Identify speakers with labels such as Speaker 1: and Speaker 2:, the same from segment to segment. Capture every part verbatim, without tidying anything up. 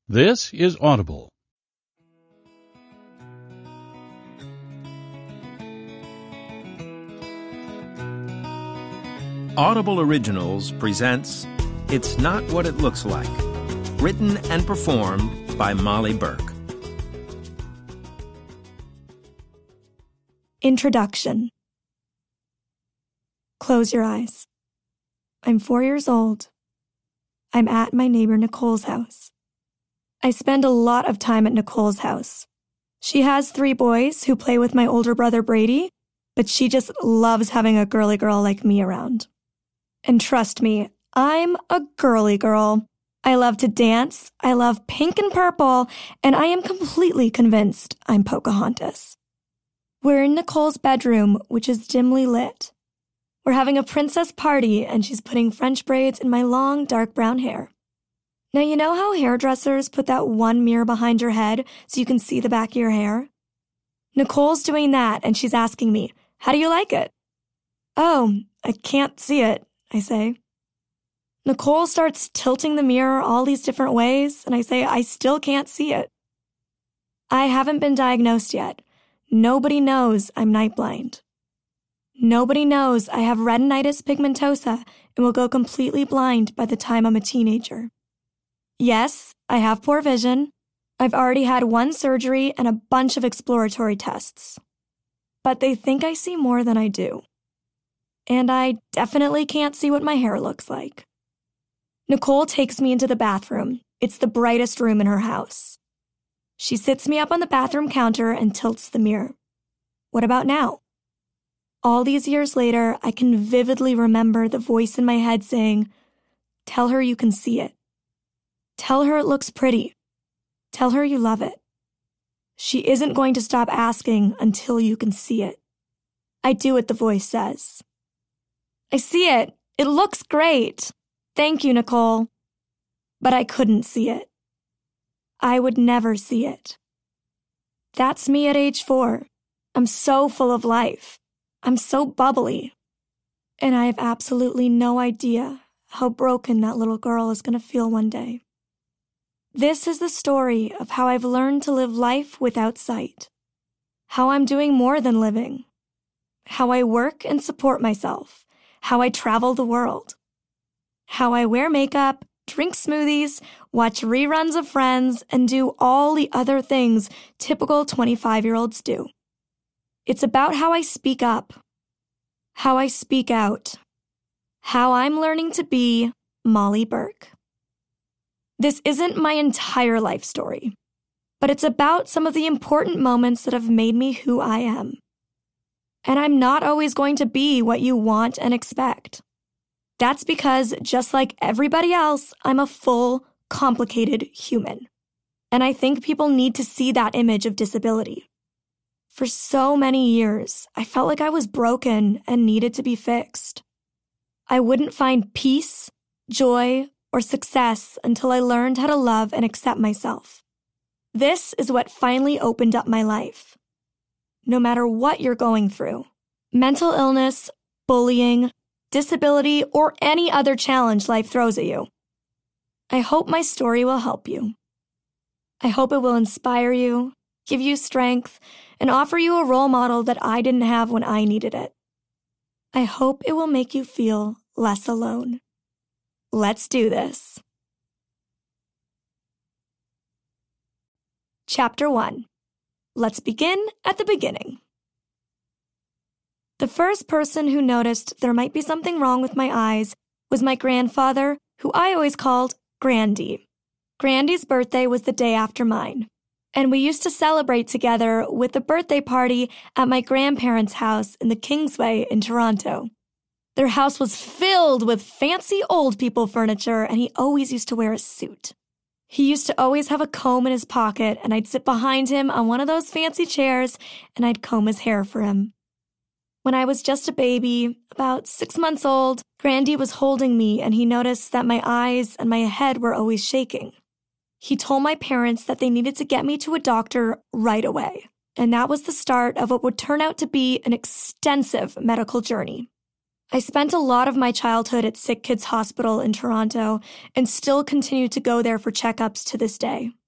Speaker 1: This is Audible.
Speaker 2: Audible Originals presents It's Not What It Looks Like, written and performed by Molly Burke.
Speaker 3: Introduction. Close your eyes. I'm four years old. I'm at my neighbor Nicole's house. I spend a lot of time at Nicole's house. She has three boys who play with my older brother Brady, but she just loves having a girly girl like me around. And trust me, I'm a girly girl. I love to dance, I love pink and purple, and I am completely convinced I'm Pocahontas. We're in Nicole's bedroom, which is dimly lit. We're having a princess party, and she's putting French braids in my long, dark brown hair. Now, you know how hairdressers put that one mirror behind your head so you can see the back of your hair? Nicole's doing that, and she's asking me, "How do you like it?" "Oh, I can't see it," I say. Nicole starts tilting the mirror all these different ways, and I say, "I still can't see it." I haven't been diagnosed yet. Nobody knows I'm night blind. Nobody knows I have retinitis pigmentosa and will go completely blind by the time I'm a teenager. Yes, I have poor vision. I've already had one surgery and a bunch of exploratory tests. But they think I see more than I do. And I definitely can't see what my hair looks like. Nicole takes me into the bathroom. It's the brightest room in her house. She sits me up on the bathroom counter and tilts the mirror. What about now? All these years later, I can vividly remember the voice in my head saying, "Tell her you can see it. Tell her it looks pretty. Tell her you love it. She isn't going to stop asking until you can see it." I do what the voice says. I see it. It looks great. Thank you, Nicole. But I couldn't see it. I would never see it. That's me at age four. I'm so full of life. I'm so bubbly. And I have absolutely no idea how broken that little girl is going to feel one day. This is the story of how I've learned to live life without sight. How I'm doing more than living. How I work and support myself. How I travel the world. How I wear makeup, drink smoothies, watch reruns of Friends, and do all the other things typical twenty-five-year-olds do. It's about how I speak up, how I speak out, how I'm learning to be Molly Burke. This isn't my entire life story, but it's about some of the important moments that have made me who I am. And I'm not always going to be what you want and expect. That's because, just like everybody else, I'm a full, complicated human. And I think people need to see that image of disability. For so many years, I felt like I was broken and needed to be fixed. I wouldn't find peace, joy, or success until I learned how to love and accept myself. This is what finally opened up my life. No matter what you're going through, mental illness, bullying, disability, or any other challenge life throws at you, I hope my story will help you. I hope it will inspire you, give you strength, and offer you a role model that I didn't have when I needed it. I hope it will make you feel less alone. Let's do this. Chapter one. Let's begin at the beginning. The first person who noticed there might be something wrong with my eyes was my grandfather, who I always called Grandy. Grandy's birthday was the day after mine, and we used to celebrate together with a birthday party at my grandparents' house in the Kingsway in Toronto. Their house was filled with fancy old people furniture, and he always used to wear a suit. He used to always have a comb in his pocket, and I'd sit behind him on one of those fancy chairs, and I'd comb his hair for him. When I was just a baby, about six months old, Grandy was holding me, and he noticed that my eyes and my head were always shaking. He told my parents that they needed to get me to a doctor right away, and that was the start of what would turn out to be an extensive medical journey. I spent a lot of my childhood at Sick Kids Hospital in Toronto and still continue to go there for checkups to this day.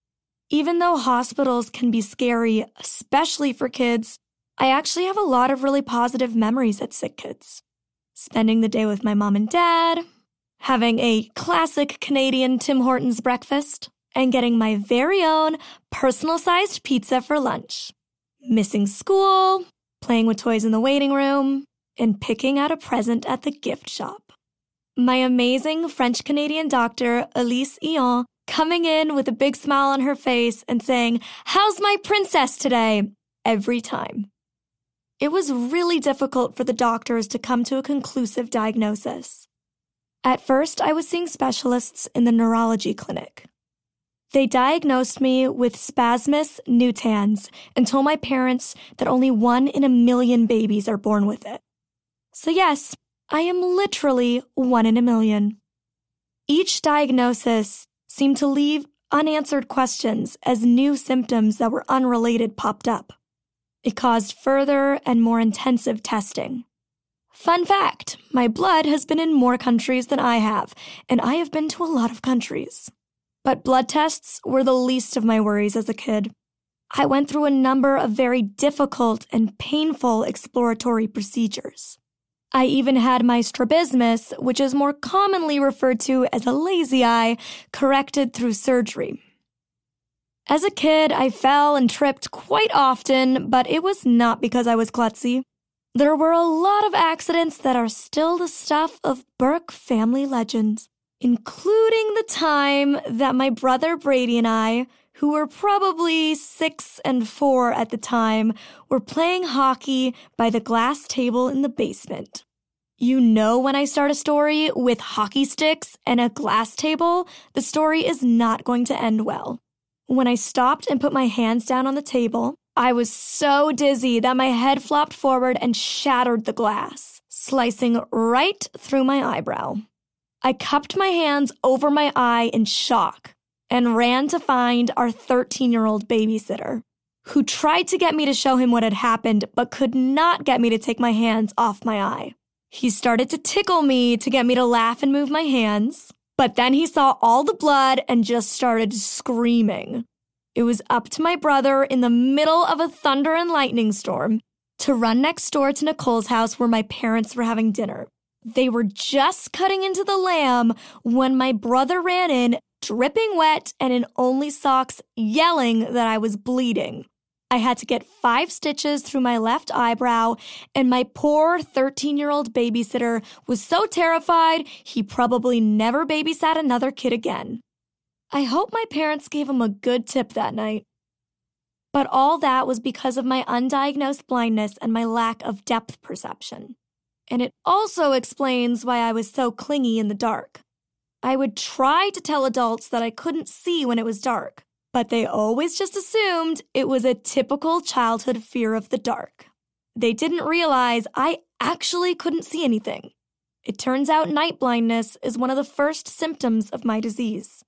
Speaker 3: Even though hospitals can be scary, especially for kids, I actually have a lot of really positive memories at Sick Kids. Spending the day with my mom and dad, having a classic Canadian Tim Hortons breakfast, and getting my very own personal-sized pizza for lunch. Missing school, playing with toys in the waiting room, and picking out a present at the gift shop. My amazing French-Canadian doctor, Elise Ion, coming in with a big smile on her face and saying, "How's my princess today?" every time. It was really difficult for the doctors to come to a conclusive diagnosis. At first, I was seeing specialists in the neurology clinic. They diagnosed me with spasmus nutans and told my parents that only one in a million babies are born with it. So yes, I am literally one in a million. Each diagnosis seemed to leave unanswered questions as new symptoms that were unrelated popped up. It caused further and more intensive testing. Fun fact, my blood has been in more countries than I have, and I have been to a lot of countries. But blood tests were the least of my worries as a kid. I went through a number of very difficult and painful exploratory procedures. I even had my strabismus, which is more commonly referred to as a lazy eye, corrected through surgery. As a kid, I fell and tripped quite often, but it was not because I was klutzy. There were a lot of accidents that are still the stuff of Burke family legends, including the time that my brother Brady and I, who were probably six and four at the time, were playing hockey by the glass table in the basement. You know, when I start a story with hockey sticks and a glass table, the story is not going to end well. When I stopped and put my hands down on the table, I was so dizzy that my head flopped forward and shattered the glass, slicing right through my eyebrow. I cupped my hands over my eye in shock and ran to find our thirteen-year-old babysitter, who tried to get me to show him what had happened but could not get me to take my hands off my eye. He started to tickle me to get me to laugh and move my hands, but then he saw all the blood and just started screaming. It was up to my brother in the middle of a thunder and lightning storm to run next door to Nicole's house where my parents were having dinner. They were just cutting into the lamb when my brother ran in, dripping wet and in only socks, yelling that I was bleeding. I had to get five stitches through my left eyebrow, and my poor thirteen-year-old babysitter was so terrified he probably never babysat another kid again. I hope my parents gave him a good tip that night. But all that was because of my undiagnosed blindness and my lack of depth perception. And it also explains why I was so clingy in the dark. I would try to tell adults that I couldn't see when it was dark, but they always just assumed it was a typical childhood fear of the dark. They didn't realize I actually couldn't see anything. It turns out night blindness is one of the first symptoms of my disease.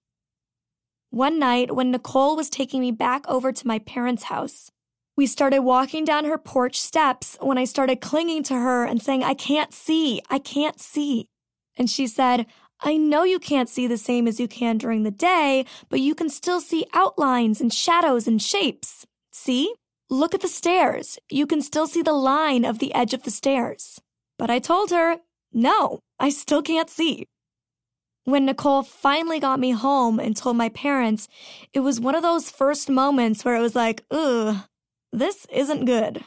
Speaker 3: One night, when Nicole was taking me back over to my parents' house, we started walking down her porch steps when I started clinging to her and saying, "I can't see, I can't see." And she said, "I know you can't see the same as you can during the day, but you can still see outlines and shadows and shapes. See? Look at the stairs. You can still see the line of the edge of the stairs." But I told her, no, I still can't see. When Nicole finally got me home and told my parents, it was one of those first moments where it was like, ugh, this isn't good.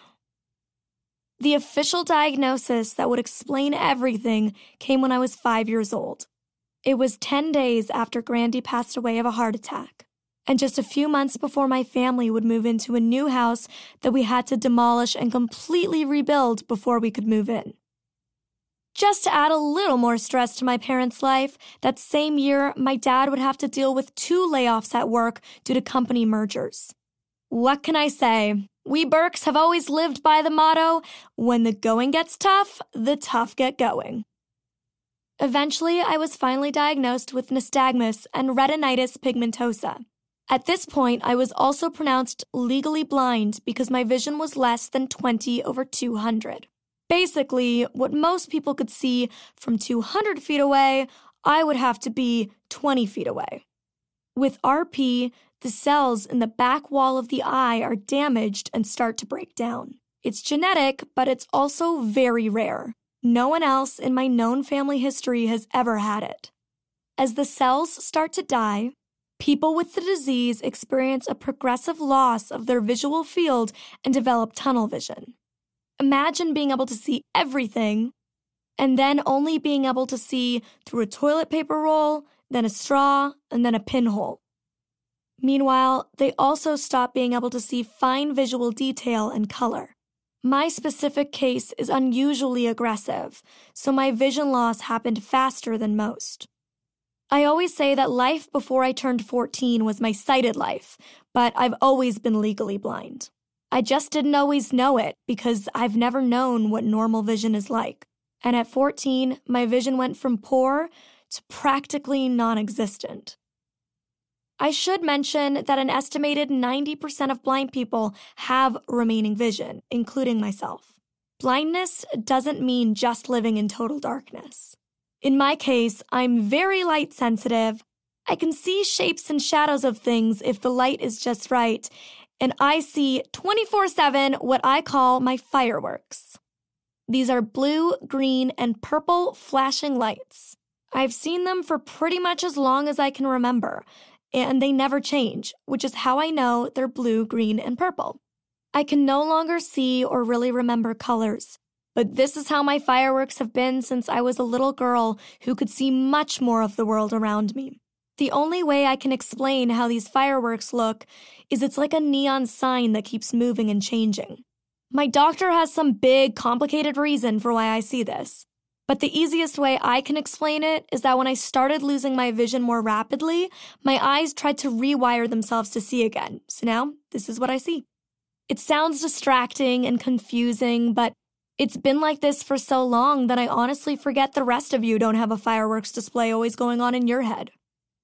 Speaker 3: The official diagnosis that would explain everything came when I was five years old. It was ten days after Grandy passed away of a heart attack, and just a few months before my family would move into a new house that we had to demolish and completely rebuild before we could move in. Just to add a little more stress to my parents' life, that same year, my dad would have to deal with two layoffs at work due to company mergers. What can I say? We Burkes have always lived by the motto, when the going gets tough, the tough get going. Eventually, I was finally diagnosed with nystagmus and retinitis pigmentosa. At this point, I was also pronounced legally blind because my vision was less than twenty over two hundred. Basically, what most people could see from two hundred feet away, I would have to be twenty feet away. With R P, The cells in the back wall of the eye are damaged and start to break down. It's genetic, but it's also very rare. No one else in my known family history has ever had it. As the cells start to die, people with the disease experience a progressive loss of their visual field and develop tunnel vision. Imagine being able to see everything and then only being able to see through a toilet paper roll, then a straw, and then a pinhole. Meanwhile, they also stop being able to see fine visual detail and color. My specific case is unusually aggressive, so my vision loss happened faster than most. I always say that life before I turned fourteen was my sighted life, but I've always been legally blind. I just didn't always know it because I've never known what normal vision is like. And at fourteen, my vision went from poor to practically non-existent. I should mention that an estimated ninety percent of blind people have remaining vision, including myself. Blindness doesn't mean just living in total darkness. In my case, I'm very light sensitive. I can see shapes and shadows of things if the light is just right, and I see twenty-four seven what I call my fireworks. These are blue, green, and purple flashing lights. I've seen them for pretty much as long as I can remember, and they never change, which is how I know they're blue, green, and purple. I can no longer see or really remember colors, but this is how my fireworks have been since I was a little girl who could see much more of the world around me. The only way I can explain how these fireworks look is it's like a neon sign that keeps moving and changing. My doctor has some big, complicated reason for why I see this. But the easiest way I can explain it is that when I started losing my vision more rapidly, my eyes tried to rewire themselves to see again. So now, this is what I see. It sounds distracting and confusing, but it's been like this for so long that I honestly forget the rest of you don't have a fireworks display always going on in your head.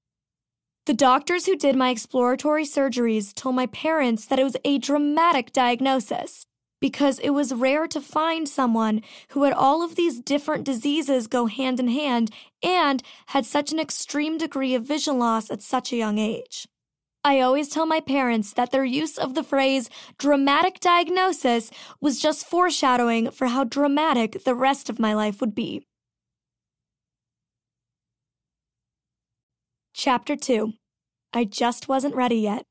Speaker 3: The doctors who did my exploratory surgeries told my parents that it was a dramatic diagnosis, because it was rare to find someone who had all of these different diseases go hand in hand and had such an extreme degree of vision loss at such a young age. I always tell my parents that their use of the phrase dramatic diagnosis was just foreshadowing for how dramatic the rest of my life would be. Chapter two. I just wasn't ready yet.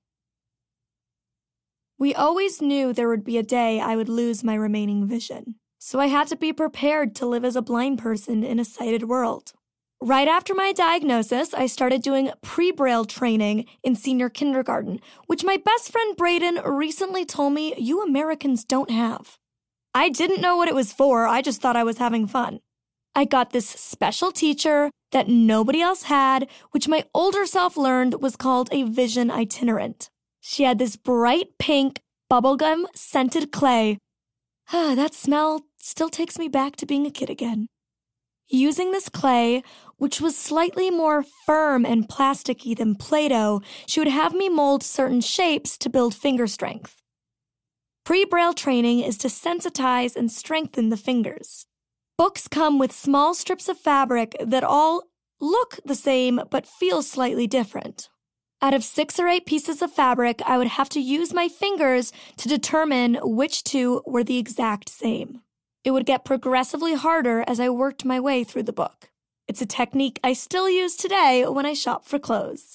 Speaker 3: We always knew there would be a day I would lose my remaining vision, so I had to be prepared to live as a blind person in a sighted world. Right after my diagnosis, I started doing pre-Braille training in senior kindergarten, which my best friend Brayden recently told me you Americans don't have. I didn't know what it was for, I just thought I was having fun. I got this special teacher that nobody else had, which my older self learned was called a vision itinerant. She had this bright pink, bubblegum scented clay. Ah, that smell still takes me back to being a kid again. Using this clay, which was slightly more firm and plasticky than Play-Doh, she would have me mold certain shapes to build finger strength. Pre-Braille training is to sensitize and strengthen the fingers. Books come with small strips of fabric that all look the same but feel slightly different. Out of six or eight pieces of fabric, I would have to use my fingers to determine which two were the exact same. It would get progressively harder as I worked my way through the book. It's a technique I still use today when I shop for clothes.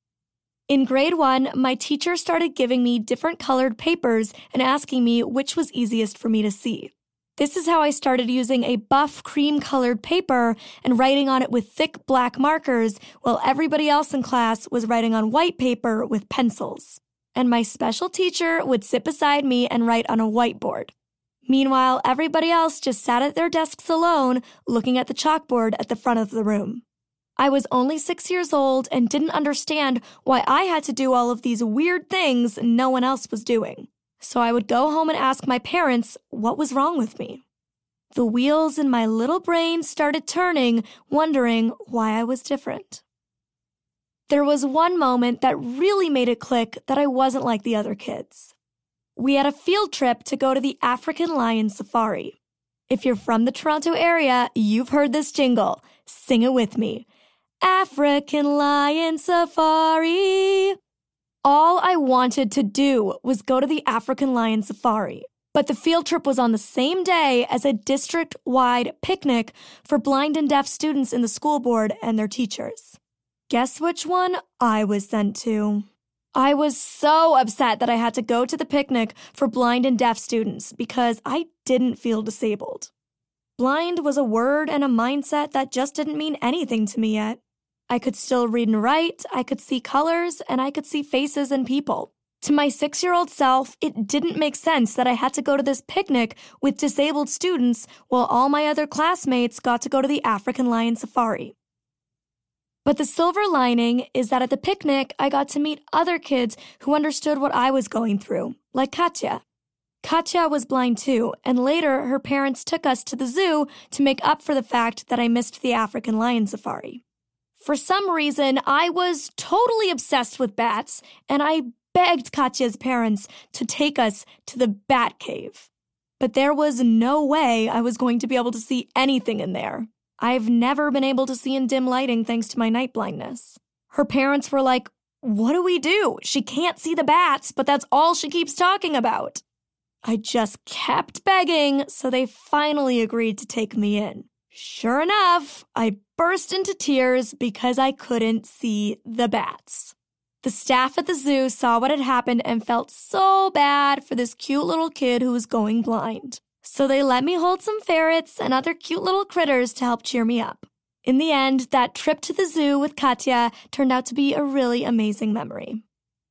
Speaker 3: In grade one, my teacher started giving me different colored papers and asking me which was easiest for me to see. This is how I started using a buff cream-colored paper and writing on it with thick black markers while everybody else in class was writing on white paper with pencils. And my special teacher would sit beside me and write on a whiteboard. Meanwhile, everybody else just sat at their desks alone, looking at the chalkboard at the front of the room. I was only six years old and didn't understand why I had to do all of these weird things no one else was doing. So I would go home and ask my parents what was wrong with me. The wheels in my little brain started turning, wondering why I was different. There was one moment that really made it click that I wasn't like the other kids. We had a field trip to go to the African Lion Safari. If you're from the Toronto area, you've heard this jingle. Sing it with me. African Lion Safari. All I wanted to do was go to the African Lion Safari. But the field trip was on the same day as a district-wide picnic for blind and deaf students in the school board and their teachers. Guess which one I was sent to? I was so upset that I had to go to the picnic for blind and deaf students because I didn't feel disabled. Blind was a word and a mindset that just didn't mean anything to me yet. I could still read and write, I could see colors, and I could see faces and people. To my six-year-old self, it didn't make sense that I had to go to this picnic with disabled students while all my other classmates got to go to the African Lion Safari. But the silver lining is that at the picnic, I got to meet other kids who understood what I was going through, like Katya. Katya was blind too, and later her parents took us to the zoo to make up for the fact that I missed the African Lion Safari. For some reason, I was totally obsessed with bats, and I begged Katya's parents to take us to the bat cave. But there was no way I was going to be able to see anything in there. I've never been able to see in dim lighting thanks to my night blindness. Her parents were like, "What do we do? She can't see the bats, but that's all she keeps talking about." I just kept begging, so they finally agreed to take me in. Sure enough, I burst into tears because I couldn't see the bats. The staff at the zoo saw what had happened and felt so bad for this cute little kid who was going blind. So they let me hold some ferrets and other cute little critters to help cheer me up. In the end, that trip to the zoo with Katya turned out to be a really amazing memory.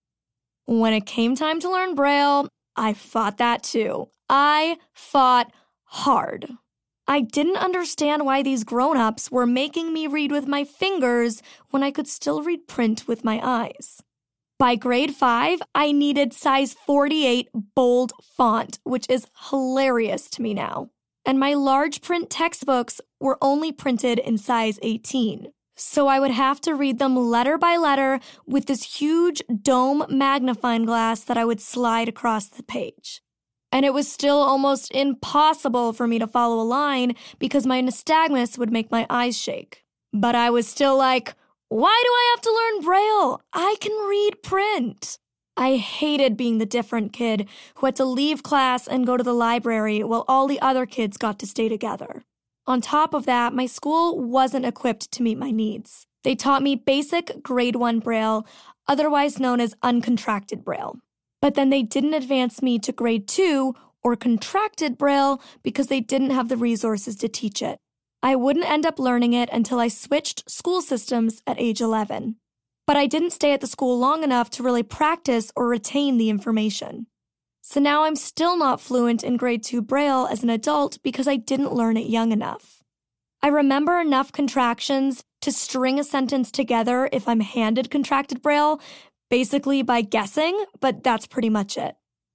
Speaker 3: When it came time to learn Braille, I fought that too. I fought hard. I didn't understand why these grown-ups were making me read with my fingers when I could still read print with my eyes. By grade five, I needed size forty-eight bold font, which is hilarious to me now. And my large print textbooks were only printed in size eighteen. So I would have to read them letter by letter with this huge dome magnifying glass that I would slide across the page. And it was still almost impossible for me to follow a line because my nystagmus would make my eyes shake. But I was still like, why do I have to learn Braille? I can read print. I hated being the different kid who had to leave class and go to the library while all the other kids got to stay together. On top of that, my school wasn't equipped to meet my needs. They taught me basic grade one Braille, otherwise known as uncontracted Braille. But then they didn't advance me to grade two or contracted Braille because they didn't have the resources to teach it. I wouldn't end up learning it until I switched school systems at age eleven. But I didn't stay at the school long enough to really practice or retain the information. So now I'm still not fluent in grade two Braille as an adult because I didn't learn it young enough. I remember enough contractions to string a sentence together if I'm handed contracted Braille, basically by guessing, but that's pretty much it.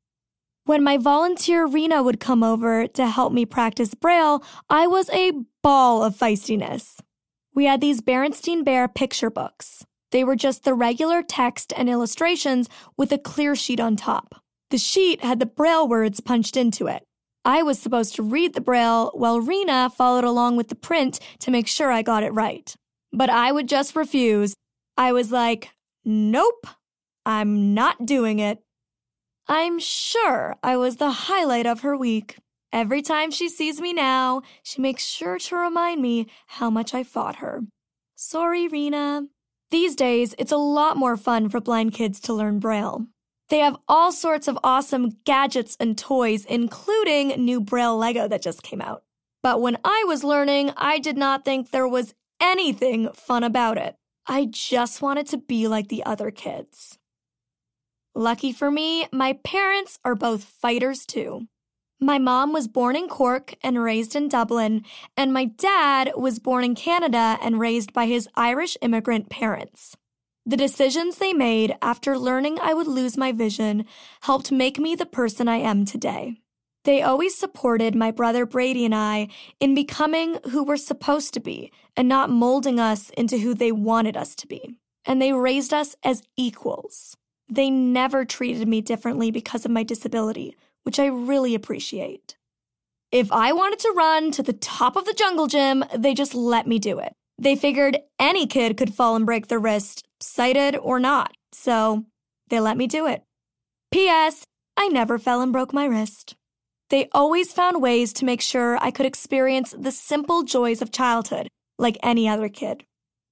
Speaker 3: When my volunteer Rena would come over to help me practice Braille, I was a ball of feistiness. We had these Berenstain Bear picture books. They were just the regular text and illustrations with a clear sheet on top. The sheet had the Braille words punched into it. I was supposed to read the Braille while Rena followed along with the print to make sure I got it right. But I would just refuse. I was like, nope. I'm not doing it. I'm sure I was the highlight of her week. Every time she sees me now, she makes sure to remind me how much I fought her. Sorry, Rena. These days, it's a lot more fun for blind kids to learn Braille. They have all sorts of awesome gadgets and toys, including new Braille Lego that just came out. But when I was learning, I did not think there was anything fun about it. I just wanted to be like the other kids. Lucky for me, my parents are both fighters too. My mom was born in Cork and raised in Dublin, and my dad was born in Canada and raised by his Irish immigrant parents. The decisions they made after learning I would lose my vision helped make me the person I am today. They always supported my brother Brady and I in becoming who we're supposed to be and not molding us into who they wanted us to be. And they raised us as equals. They never treated me differently because of my disability, which I really appreciate. If I wanted to run to the top of the jungle gym, they just let me do it. They figured any kid could fall and break their wrist, sighted or not, so they let me do it. P S. I never fell and broke my wrist. They always found ways to make sure I could experience the simple joys of childhood like any other kid.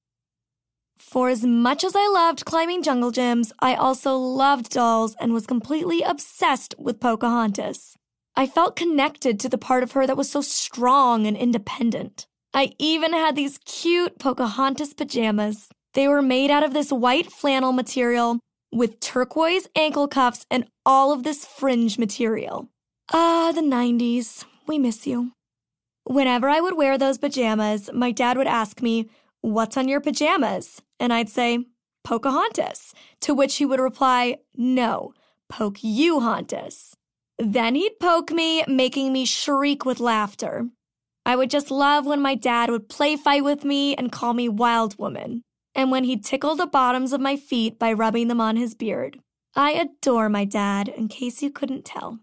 Speaker 3: For as much as I loved climbing jungle gyms, I also loved dolls and was completely obsessed with Pocahontas. I felt connected to the part of her that was so strong and independent. I even had these cute Pocahontas pajamas. They were made out of this white flannel material with turquoise ankle cuffs and all of this fringe material. Ah, the nineties. We miss you. Whenever I would wear those pajamas, my dad would ask me, "What's on your pajamas?" And I'd say, "Pocahontas," to which he would reply, "No, poke you, Hontas." Then he'd poke me, making me shriek with laughter. I would just love when my dad would play fight with me and call me Wild Woman, and when he'd tickle the bottoms of my feet by rubbing them on his beard. I adore my dad, in case you couldn't tell.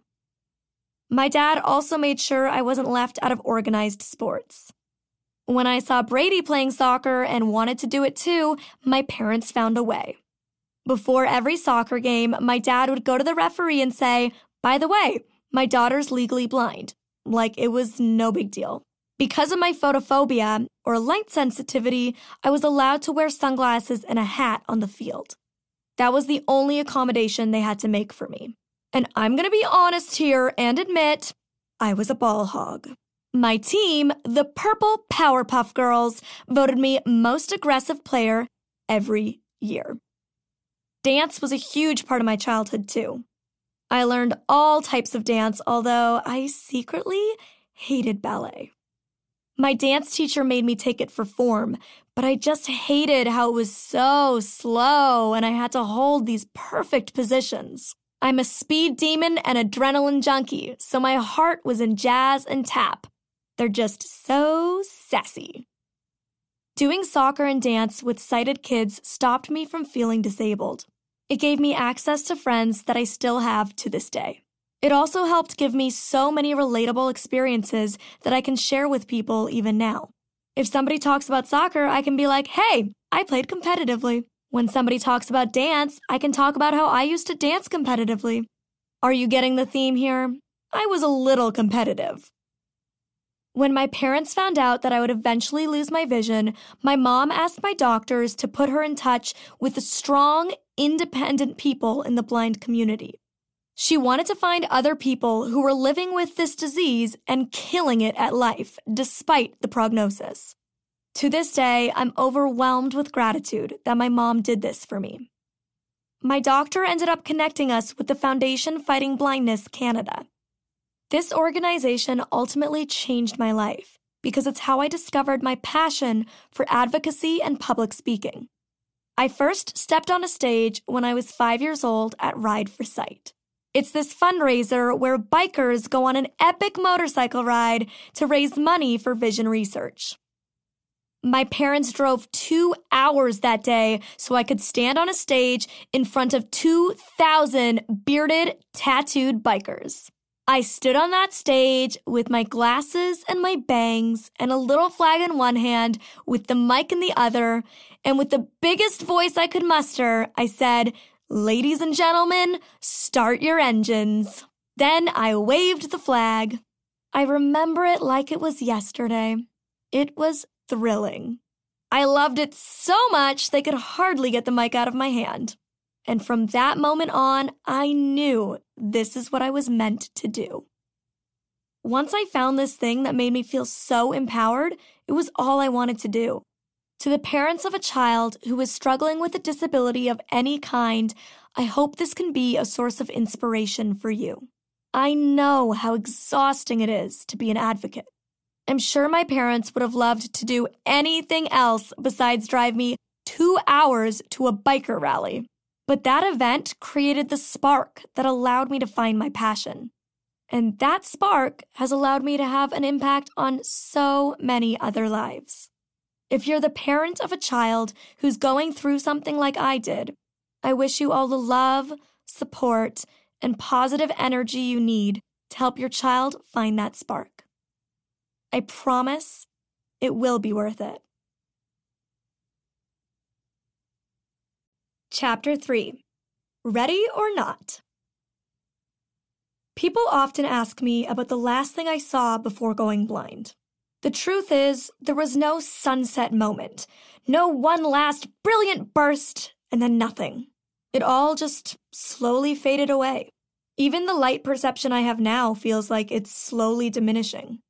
Speaker 3: My dad also made sure I wasn't left out of organized sports. When I saw Brady playing soccer and wanted to do it too, my parents found a way. Before every soccer game, my dad would go to the referee and say, "By the way, my daughter's legally blind," like it was no big deal. Because of my photophobia, or light sensitivity, I was allowed to wear sunglasses and a hat on the field. That was the only accommodation they had to make for me. And I'm going to be honest here and admit, I was a ball hog. My team, the Purple Powerpuff Girls, voted me most aggressive player every year. Dance was a huge part of my childhood, too. I learned all types of dance, although I secretly hated ballet. My dance teacher made me take it for form, but I just hated how it was so slow and I had to hold these perfect positions. I'm a speed demon and adrenaline junkie, so my heart was in jazz and tap. They're just so sassy. Doing soccer and dance with sighted kids stopped me from feeling disabled. It gave me access to friends that I still have to this day. It also helped give me so many relatable experiences that I can share with people even now. If somebody talks about soccer, I can be like, "Hey, I played competitively." When somebody talks about dance, I can talk about how I used to dance competitively. Are you getting the theme here? I was a little competitive. When my parents found out that I would eventually lose my vision, my mom asked my doctors to put her in touch with the strong, independent people in the blind community. She wanted to find other people who were living with this disease and killing it at life, despite the prognosis. To this day, I'm overwhelmed with gratitude that my mom did this for me. My doctor ended up connecting us with the Foundation Fighting Blindness Canada. This organization ultimately changed my life because it's how I discovered my passion for advocacy and public speaking. I first stepped on a stage when I was five years old at Ride for Sight. It's this fundraiser where bikers go on an epic motorcycle ride to raise money for vision research. My parents drove two hours that day so I could stand on a stage in front of two thousand bearded, tattooed bikers. I stood on that stage with my glasses and my bangs and a little flag in one hand with the mic in the other, and with the biggest voice I could muster, I said, "Ladies and gentlemen, start your engines." Then I waved the flag. I remember it like it was yesterday. It was thrilling. I loved it so much they could hardly get the mic out of my hand. And from that moment on, I knew this is what I was meant to do. Once I found this thing that made me feel so empowered, it was all I wanted to do. To the parents of a child who is struggling with a disability of any kind, I hope this can be a source of inspiration for you. I know how exhausting it is to be an advocate. I'm sure my parents would have loved to do anything else besides drive me two hours to a biker rally. But that event created the spark that allowed me to find my passion. And that spark has allowed me to have an impact on so many other lives. If you're the parent of a child who's going through something like I did, I wish you all the love, support, and positive energy you need to help your child find that spark. I promise it will be worth it. Chapter three. Ready or not? People often ask me about the last thing I saw before going blind. The truth is, there was no sunset moment, no one last brilliant burst, and then nothing. It all just slowly faded away. Even the light perception I have now feels like it's slowly diminishing.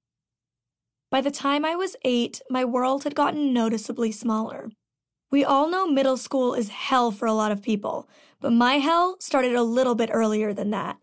Speaker 3: By the time I was eight, my world had gotten noticeably smaller. We all know middle school is hell for a lot of people, but my hell started a little bit earlier than that.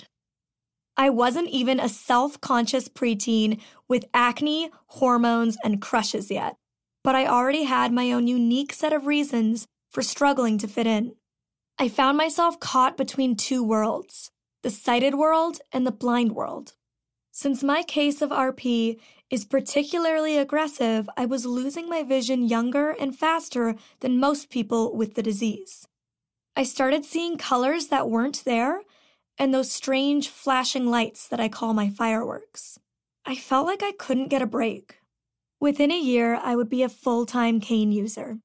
Speaker 3: I wasn't even a self-conscious preteen with acne, hormones, and crushes yet, but I already had my own unique set of reasons for struggling to fit in. I found myself caught between two worlds, the sighted world and the blind world. Since my case of R P is particularly aggressive, I was losing my vision younger and faster than most people with the disease. I started seeing colors that weren't there, and those strange flashing lights that I call my fireworks. I felt like I couldn't get a break. Within a year, I would be a full-time cane user.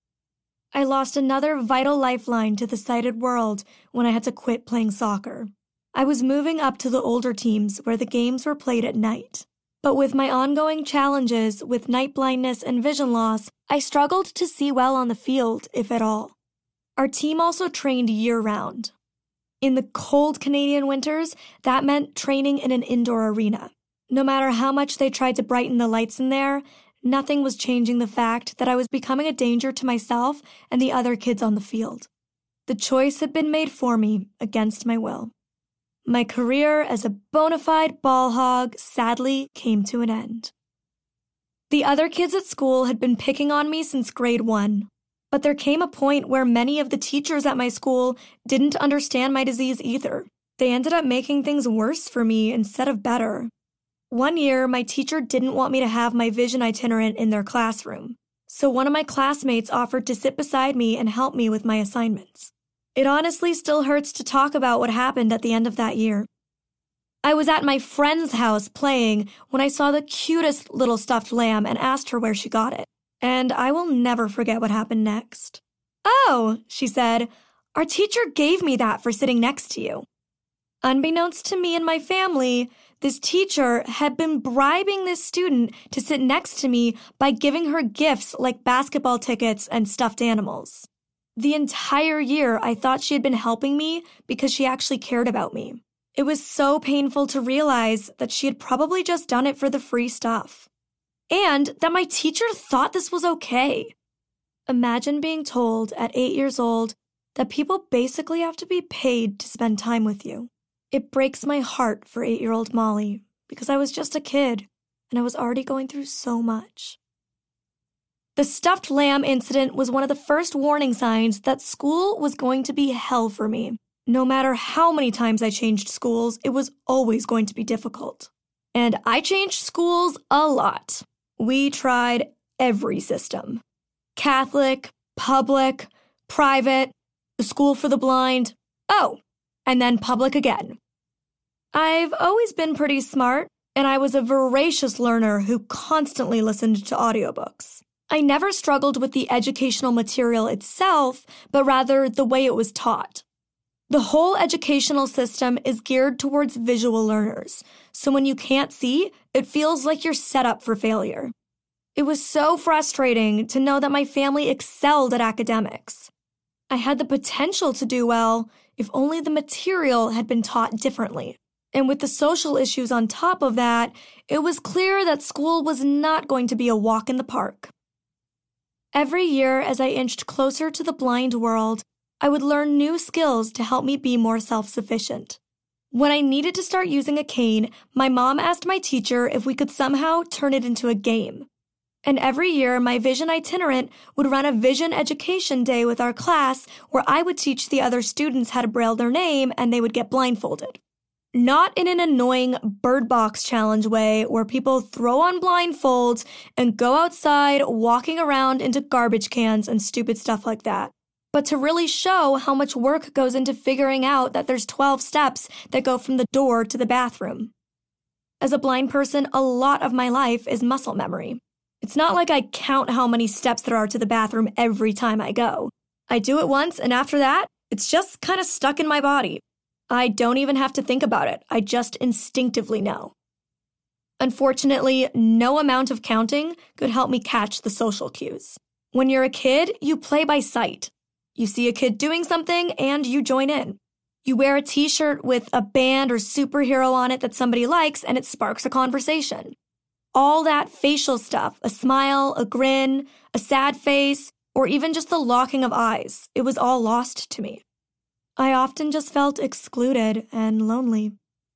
Speaker 3: I lost another vital lifeline to the sighted world when I had to quit playing soccer. I was moving up to the older teams where the games were played at night. But with my ongoing challenges with night blindness and vision loss, I struggled to see well on the field, if at all. Our team also trained year-round. In the cold Canadian winters, that meant training in an indoor arena. No matter how much they tried to brighten the lights in there, nothing was changing the fact that I was becoming a danger to myself and the other kids on the field. The choice had been made for me against my will. My career as a bona fide ball hog sadly came to an end. The other kids at school had been picking on me since grade one. But there came a point where many of the teachers at my school didn't understand my disease either. They ended up making things worse for me instead of better. One year, my teacher didn't want me to have my vision itinerant in their classroom, so one of my classmates offered to sit beside me and help me with my assignments. It honestly still hurts to talk about what happened at the end of that year. I was at my friend's house playing when I saw the cutest little stuffed lamb and asked her where she got it. And I will never forget what happened next. "Oh," she said, "our teacher gave me that for sitting next to you." Unbeknownst to me and my family, this teacher had been bribing this student to sit next to me by giving her gifts like basketball tickets and stuffed animals. The entire year, I thought she had been helping me because she actually cared about me. It was so painful to realize that she had probably just done it for the free stuff. And that my teacher thought this was okay. Imagine being told at eight years old that people basically have to be paid to spend time with you. It breaks my heart for eight-year-old Molly because I was just a kid and I was already going through so much. The stuffed lamb incident was one of the first warning signs that school was going to be hell for me. No matter how many times I changed schools, it was always going to be difficult. And I changed schools a lot. We tried every system. Catholic, public, private, the school for the blind, oh, and then public again. I've always been pretty smart, and I was a voracious learner who constantly listened to audiobooks. I never struggled with the educational material itself, but rather the way it was taught. The whole educational system is geared towards visual learners, so when you can't see, it feels like you're set up for failure. It was so frustrating to know that my family excelled at academics. I had the potential to do well if only the material had been taught differently. And with the social issues on top of that, it was clear that school was not going to be a walk in the park. Every year, as I inched closer to the blind world, I would learn new skills to help me be more self-sufficient. When I needed to start using a cane, my mom asked my teacher if we could somehow turn it into a game. And every year, my vision itinerant would run a vision education day with our class where I would teach the other students how to braille their name and they would get blindfolded. Not in an annoying Bird Box challenge way where people throw on blindfolds and go outside walking around into garbage cans and stupid stuff like that, but to really show how much work goes into figuring out that there's twelve steps that go from the door to the bathroom. As a blind person, a lot of my life is muscle memory. It's not like I count how many steps there are to the bathroom every time I go. I do it once, and after that, It's just kind of stuck in my body. I don't even have to think about it. I just instinctively know. Unfortunately, no amount of counting could help me catch the social cues. When you're a kid, you play by sight. You see a kid doing something and you join in. You wear a t-shirt with a band or superhero on it that somebody likes and it sparks a conversation. All that facial stuff, a smile, a grin, a sad face, or even just the locking of eyes, it was all lost to me. I often just felt excluded and lonely.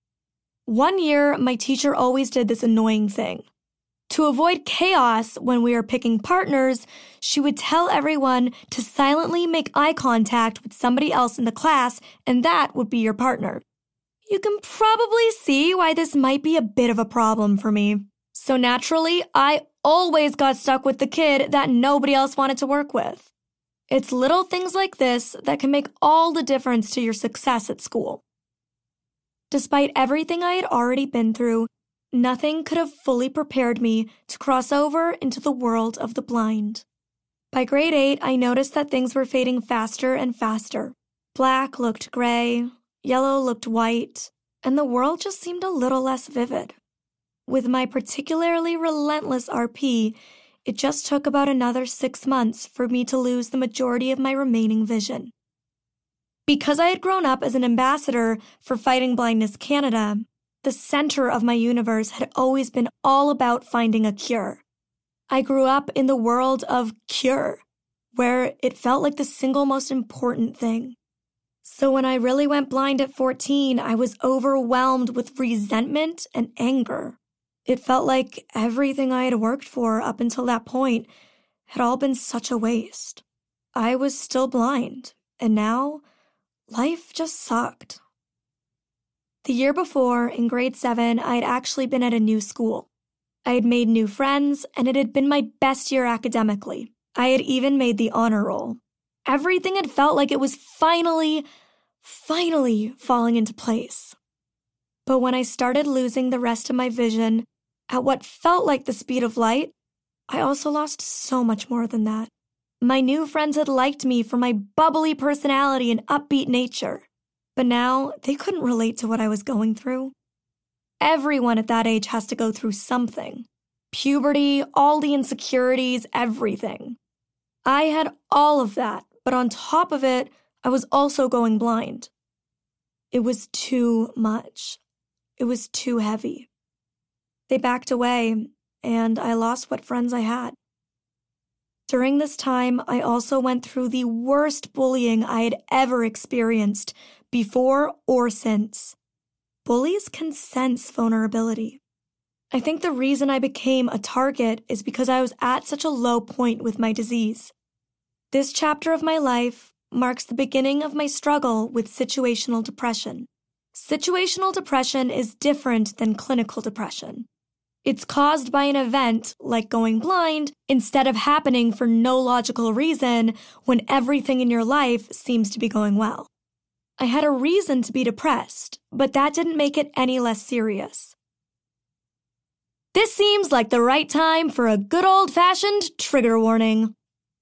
Speaker 3: One year, my teacher always did this annoying thing. To avoid chaos when we were picking partners, she would tell everyone to silently make eye contact with somebody else in the class, and that would be your partner. You can probably see why this might be a bit of a problem for me. So naturally, I always got stuck with the kid that nobody else wanted to work with. It's little things like this that can make all the difference to your success at school. Despite everything I had already been through, nothing could have fully prepared me to cross over into the world of the blind. By grade eight, I noticed that things were fading faster and faster. Black looked gray, yellow looked white, and the world just seemed a little less vivid. With my particularly relentless R P, it just took about another six months for me to lose the majority of my remaining vision. Because I had grown up as an ambassador for Fighting Blindness Canada, the center of my universe had always been all about finding a cure. I grew up in the world of cure, where it felt like the single most important thing. So when I really went blind at fourteen, I was overwhelmed with resentment and anger. It felt like everything I had worked for up until that point had all been such a waste. I was still blind, and now life just sucked. The year before, in grade seven, I had actually been at a new school. I had made new friends, and it had been my best year academically. I had even made the honor roll. Everything had felt like it was finally, finally falling into place. But when I started losing the rest of my vision at what felt like the speed of light, I also lost so much more than that. My new friends had liked me for my bubbly personality and upbeat nature, but now they couldn't relate to what I was going through. Everyone at that age has to go through something. Puberty, all the insecurities, everything. I had all of that, but on top of it, I was also going blind. It was too much. It was too heavy. They backed away, and I lost what friends I had. During this time, I also went through the worst bullying I had ever experienced, before or since. Bullies can sense vulnerability. I think the reason I became a target is because I was at such a low point with my disease. This chapter of my life marks the beginning of my struggle with situational depression. Situational depression is different than clinical depression. It's caused by an event, like going blind, instead of happening for no logical reason when everything in your life seems to be going well. I had a reason to be depressed, but that didn't make it any less serious. This seems like the right time for a good old-fashioned trigger warning.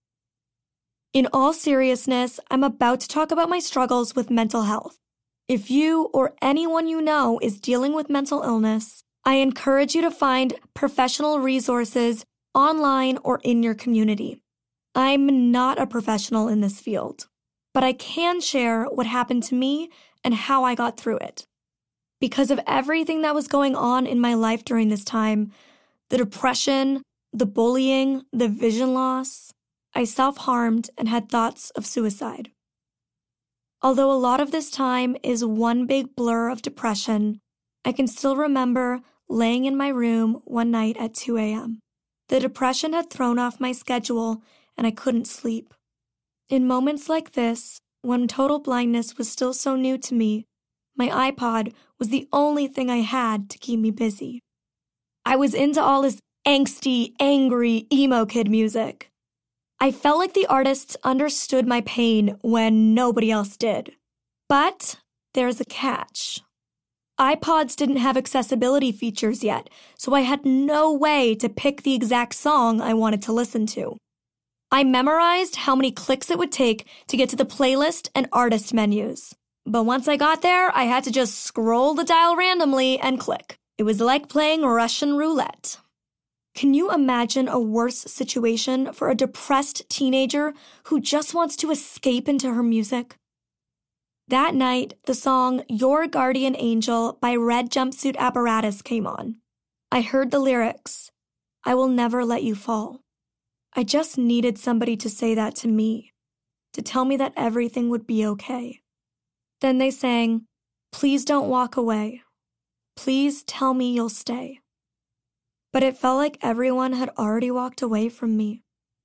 Speaker 3: In all seriousness, I'm about to talk about my struggles with mental health. If you or anyone you know is dealing with mental illness, I encourage you to find professional resources online or in your community. I'm not a professional in this field, but I can share what happened to me and how I got through it. Because of everything that was going on in my life during this time, the depression, the bullying, the vision loss, I self-harmed and had thoughts of suicide. Although a lot of this time is one big blur of depression, I can still remember laying in my room one night at two a.m. The depression had thrown off my schedule and I couldn't sleep. In moments like this, when total blindness was still so new to me, my iPod was the only thing I had to keep me busy. I was into all this angsty, angry, emo kid music. I felt like the artists understood my pain when nobody else did. But there's a catch. iPods didn't have accessibility features yet, so I had no way to pick the exact song I wanted to listen to. I memorized how many clicks it would take to get to the playlist and artist menus. But once I got there, I had to just scroll the dial randomly and click. It was like playing Russian roulette. Can you imagine a worse situation for a depressed teenager who just wants to escape into her music? That night, the song Your Guardian Angel by Red Jumpsuit Apparatus came on. I heard the lyrics, I will never let you fall. I just needed somebody to say that to me, to tell me that everything would be okay. Then they sang, please don't walk away. Please tell me you'll stay. But it felt like everyone had already walked away from me.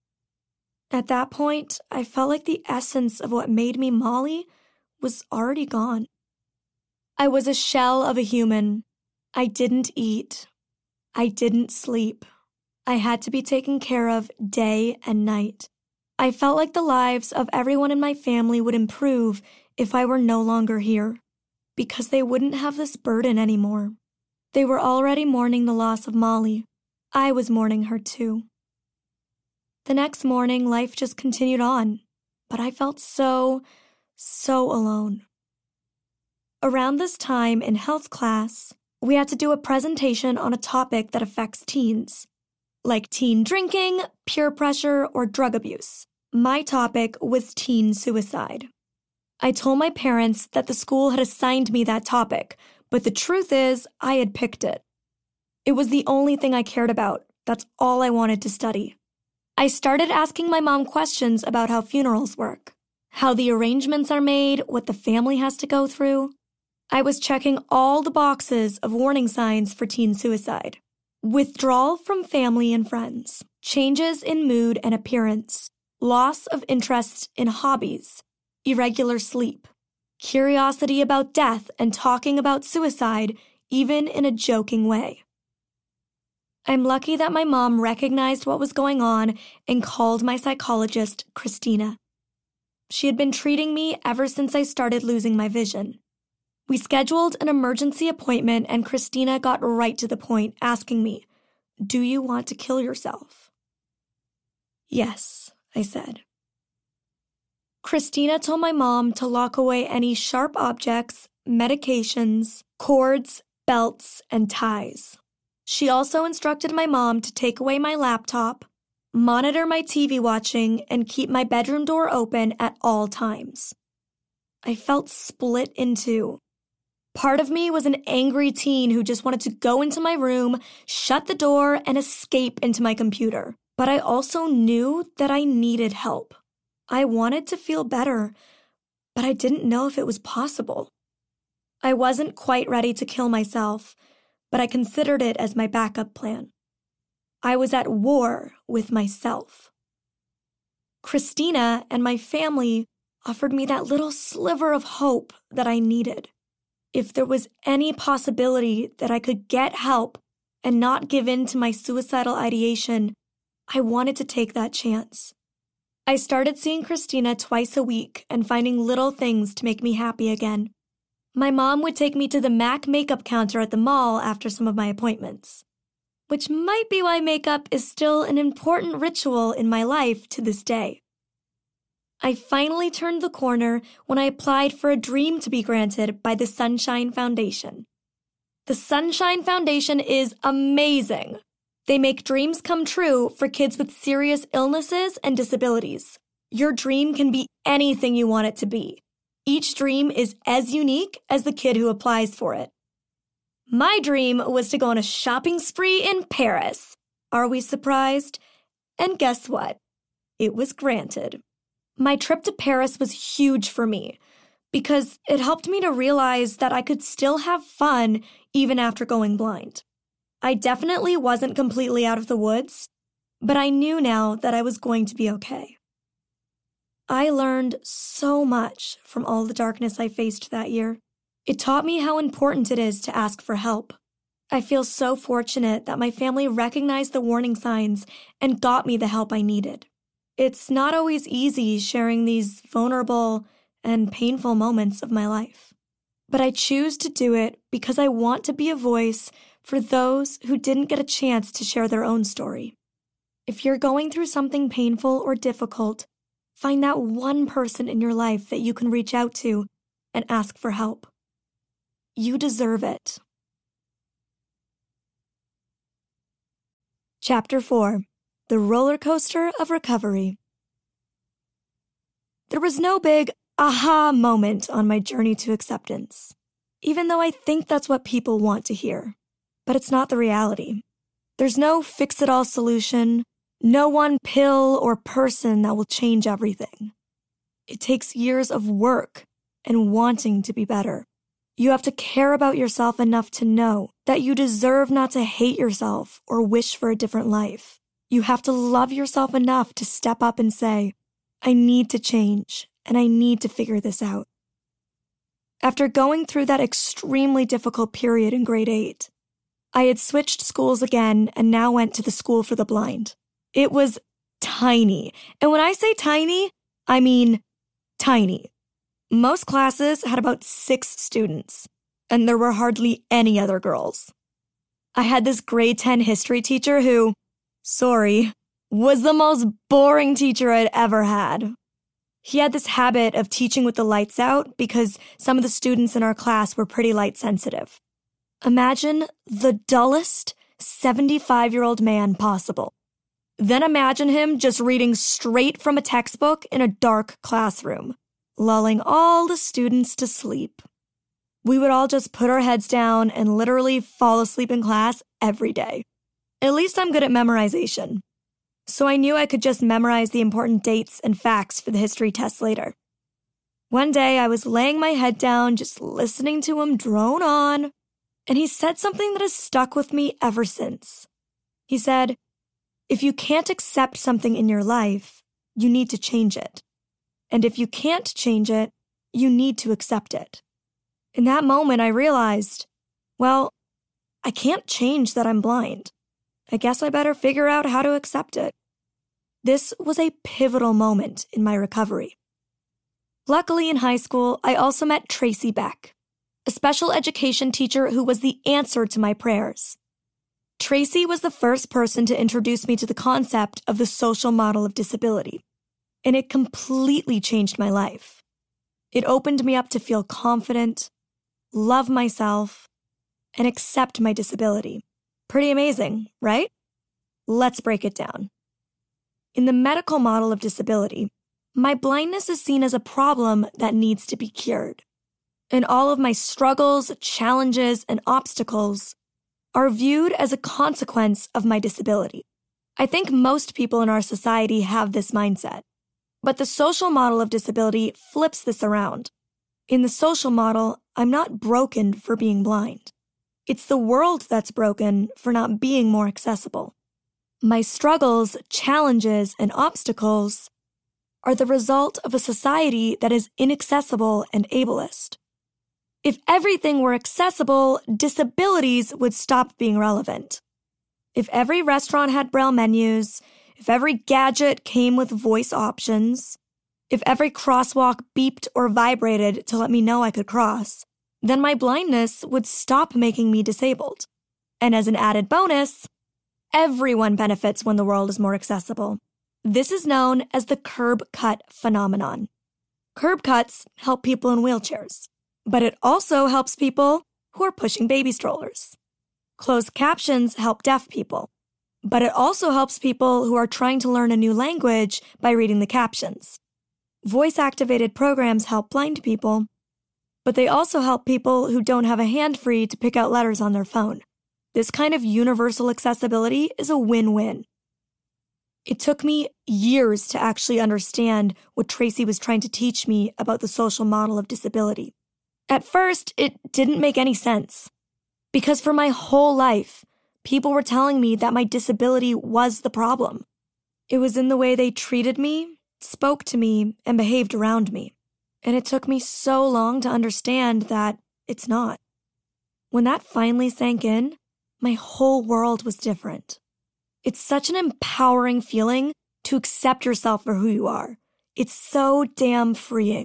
Speaker 3: At that point, I felt like the essence of what made me Molly was already gone. I was a shell of a human. I didn't eat. I didn't sleep. I had to be taken care of day and night. I felt like the lives of everyone in my family would improve if I were no longer here, because they wouldn't have this burden anymore. They were already mourning the loss of Molly. I was mourning her too. The next morning, life just continued on, but I felt so, so alone. Around this time in health class, we had to do a presentation on a topic that affects teens, like teen drinking, peer pressure, or drug abuse. My topic was teen suicide. I told my parents that the school had assigned me that topic, but the truth is, I had picked it. It was the only thing I cared about. That's all I wanted to study. I started asking my mom questions about how funerals work, how the arrangements are made, what the family has to go through. I was checking all the boxes of warning signs for teen suicide. Withdrawal from family and friends, changes in mood and appearance, loss of interest in hobbies, irregular sleep, curiosity about death and talking about suicide, even in a joking way. I'm lucky that my mom recognized what was going on and called my psychologist, Christina. She had been treating me ever since I started losing my vision. We scheduled an emergency appointment and Christina got right to the point, asking me, "Do you want to kill yourself?" "Yes," I said. Christina told my mom to lock away any sharp objects, medications, cords, belts, and ties. She also instructed my mom to take away my laptop, monitor my T V watching, and keep my bedroom door open at all times. I felt split in two. Part of me was an angry teen who just wanted to go into my room, shut the door, and escape into my computer. But I also knew that I needed help. I wanted to feel better, but I didn't know if it was possible. I wasn't quite ready to kill myself, but I considered it as my backup plan. I was at war with myself. Christina and my family offered me that little sliver of hope that I needed. If there was any possibility that I could get help and not give in to my suicidal ideation, I wanted to take that chance. I started seeing Christina twice a week and finding little things to make me happy again. My mom would take me to the MAC makeup counter at the mall after some of my appointments, which might be why makeup is still an important ritual in my life to this day. I finally turned the corner when I applied for a dream to be granted by the Sunshine Foundation. The Sunshine Foundation is amazing. They make dreams come true for kids with serious illnesses and disabilities. Your dream can be anything you want it to be. Each dream is as unique as the kid who applies for it. My dream was to go on a shopping spree in Paris. Are we surprised? And guess what? It was granted. My trip to Paris was huge for me because it helped me to realize that I could still have fun even after going blind. I definitely wasn't completely out of the woods, but I knew now that I was going to be okay. I learned so much from all the darkness I faced that year. It taught me how important it is to ask for help. I feel so fortunate that my family recognized the warning signs and got me the help I needed. It's not always easy sharing these vulnerable and painful moments of my life, but I choose to do it because I want to be a voice for those who didn't get a chance to share their own story. If you're going through something painful or difficult, find that one person in your life that you can reach out to and ask for help. You deserve it. Chapter four. The Roller Coaster of Recovery. There was no big aha moment on my journey to acceptance, even though I think that's what people want to hear. But it's not the reality. There's no fix-it-all solution, no one pill or person that will change everything. It takes years of work and wanting to be better. You have to care about yourself enough to know that you deserve not to hate yourself or wish for a different life. You have to love yourself enough to step up and say, I need to change, and I need to figure this out. After going through that extremely difficult period in grade eight, I had switched schools again and now went to the school for the blind. It was tiny. And when I say tiny, I mean tiny. Most classes had about six students, and there were hardly any other girls. I had this grade ten history teacher who, sorry, was the most boring teacher I'd ever had. He had this habit of teaching with the lights out because some of the students in our class were pretty light sensitive. Imagine the dullest seventy-five-year-old man possible. Then imagine him just reading straight from a textbook in a dark classroom, lulling all the students to sleep. We would all just put our heads down and literally fall asleep in class every day. At least I'm good at memorization. So I knew I could just memorize the important dates and facts for the history test later. One day I was laying my head down, just listening to him drone on, and he said something that has stuck with me ever since. He said, if you can't accept something in your life, you need to change it. And if you can't change it, you need to accept it. In that moment, I realized, well, I can't change that I'm blind. I guess I better figure out how to accept it. This was a pivotal moment in my recovery. Luckily, in high school, I also met Tracy Beck, a special education teacher who was the answer to my prayers. Tracy was the first person to introduce me to the concept of the social model of disability, and it completely changed my life. It opened me up to feel confident, love myself, and accept my disability. Pretty amazing, right? Let's break it down. In the medical model of disability, my blindness is seen as a problem that needs to be cured. And all of my struggles, challenges, and obstacles are viewed as a consequence of my disability. I think most people in our society have this mindset. But the social model of disability flips this around. In the social model, I'm not broken for being blind. It's the world that's broken for not being more accessible. My struggles, challenges, and obstacles are the result of a society that is inaccessible and ableist. If everything were accessible, disabilities would stop being relevant. If every restaurant had braille menus, if every gadget came with voice options, if every crosswalk beeped or vibrated to let me know I could cross, then my blindness would stop making me disabled. And as an added bonus, everyone benefits when the world is more accessible. This is known as the curb cut phenomenon. Curb cuts help people in wheelchairs, but it also helps people who are pushing baby strollers. Closed captions help deaf people, but it also helps people who are trying to learn a new language by reading the captions. Voice-activated programs help blind people, but they also help people who don't have a hand free to pick out letters on their phone. This kind of universal accessibility is a win-win. It took me years to actually understand what Tracy was trying to teach me about the social model of disability. At first, it didn't make any sense, because for my whole life, people were telling me that my disability was the problem. It was in the way they treated me, spoke to me, and behaved around me. And it took me so long to understand that it's not. When that finally sank in, my whole world was different. It's such an empowering feeling to accept yourself for who you are. It's so damn freeing.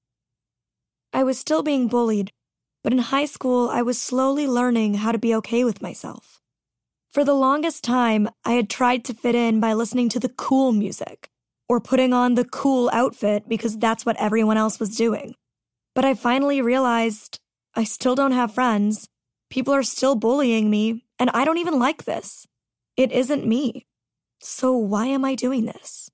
Speaker 3: I was still being bullied, but in high school, I was slowly learning how to be okay with myself. For the longest time, I had tried to fit in by listening to the cool music or putting on the cool outfit because that's what everyone else was doing. But I finally realized I still don't have friends. People are still bullying me, and I don't even like this. It isn't me. So why am I doing this?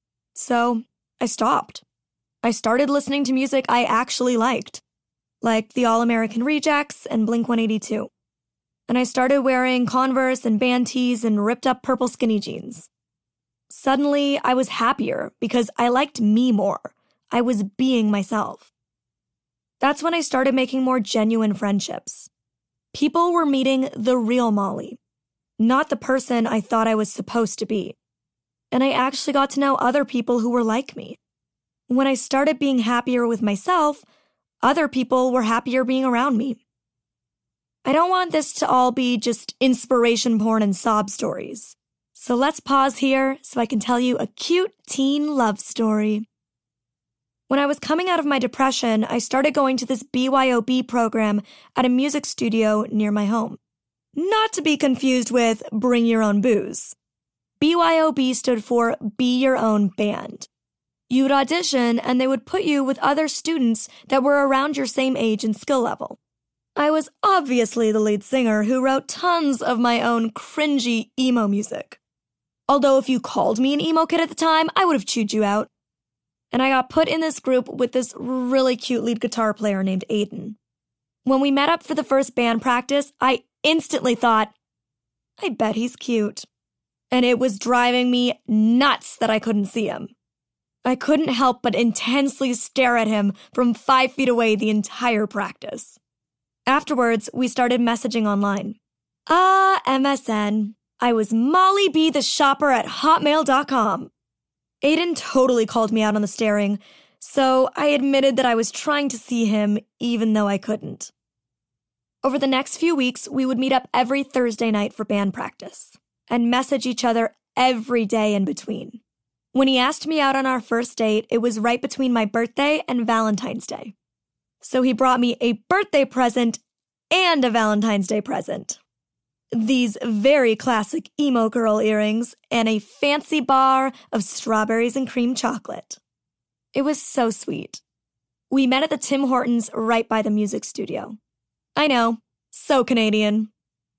Speaker 3: So I stopped. I started listening to music I actually liked, like the All-American Rejects and Blink one eighty-two. And I started wearing Converse and band tees and ripped up purple skinny jeans. Suddenly, I was happier because I liked me more. I was being myself. That's when I started making more genuine friendships. People were meeting the real Molly, not the person I thought I was supposed to be. And I actually got to know other people who were like me. When I started being happier with myself, other people were happier being around me. I don't want this to all be just inspiration porn and sob stories. So let's pause here so I can tell you a cute teen love story. When I was coming out of my depression, I started going to this B Y O B program at a music studio near my home. Not to be confused with Bring Your Own Booze. B Y O B stood for Be Your Own Band. You'd audition and they would put you with other students that were around your same age and skill level. I was obviously the lead singer who wrote tons of my own cringy emo music. Although if you called me an emo kid at the time, I would have chewed you out. And I got put in this group with this really cute lead guitar player named Aiden. When we met up for the first band practice, I instantly thought, I bet he's cute. And it was driving me nuts that I couldn't see him. I couldn't help but intensely stare at him from five feet away the entire practice. Afterwards, we started messaging online. Ah, M S N. I was Molly B the Shopper at hotmail dot com. Aiden totally called me out on the staring, so I admitted that I was trying to see him even though I couldn't. Over the next few weeks, we would meet up every Thursday night for band practice and message each other every day in between. When he asked me out on our first date, it was right between my birthday and Valentine's Day. So he brought me a birthday present and a Valentine's Day present. These very classic emo girl earrings and a fancy bar of strawberries and cream chocolate. It was so sweet. We met at the Tim Hortons right by the music studio. I know, so Canadian.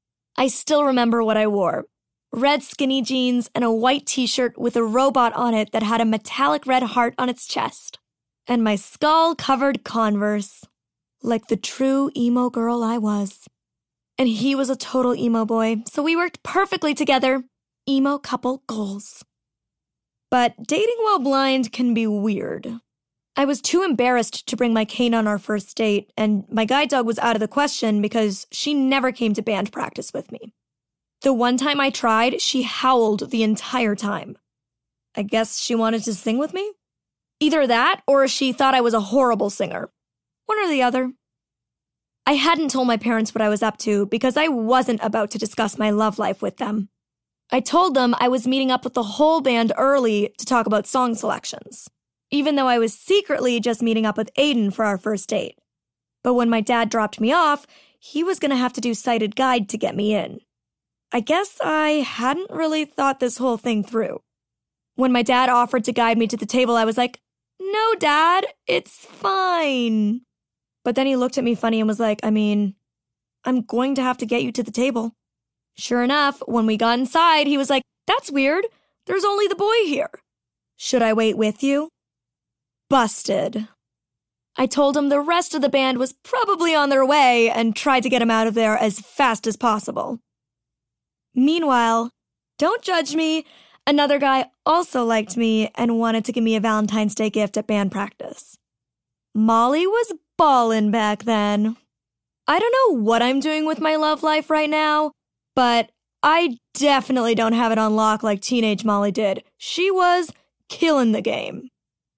Speaker 3: I still remember what I wore. Red skinny jeans and a white t-shirt with a robot on it that had a metallic red heart on its chest. And my skull-covered Converse, like the true emo girl I was. And he was a total emo boy, so we worked perfectly together. Emo couple goals. But dating while blind can be weird. I was too embarrassed to bring my cane on our first date, and my guide dog was out of the question because she never came to band practice with me. The one time I tried, she howled the entire time. I guess she wanted to sing with me? Either that, or she thought I was a horrible singer. One or the other. I hadn't told my parents what I was up to because I wasn't about to discuss my love life with them. I told them I was meeting up with the whole band early to talk about song selections, even though I was secretly just meeting up with Aiden for our first date. But when my dad dropped me off, he was going to have to do sighted guide to get me in. I guess I hadn't really thought this whole thing through. When my dad offered to guide me to the table, I was like, "No, Dad, it's fine." But then he looked at me funny and was like, I mean, I'm going to have to get you to the table. Sure enough, when we got inside, he was like, "That's weird. There's only the boy here. Should I wait with you?" Busted. I told him the rest of the band was probably on their way and tried to get him out of there as fast as possible. Meanwhile, don't judge me, another guy also liked me and wanted to give me a Valentine's Day gift at band practice. Molly was ballin' back then. I don't know what I'm doing with my love life right now, but I definitely don't have it on lock like teenage Molly did. She was killing the game.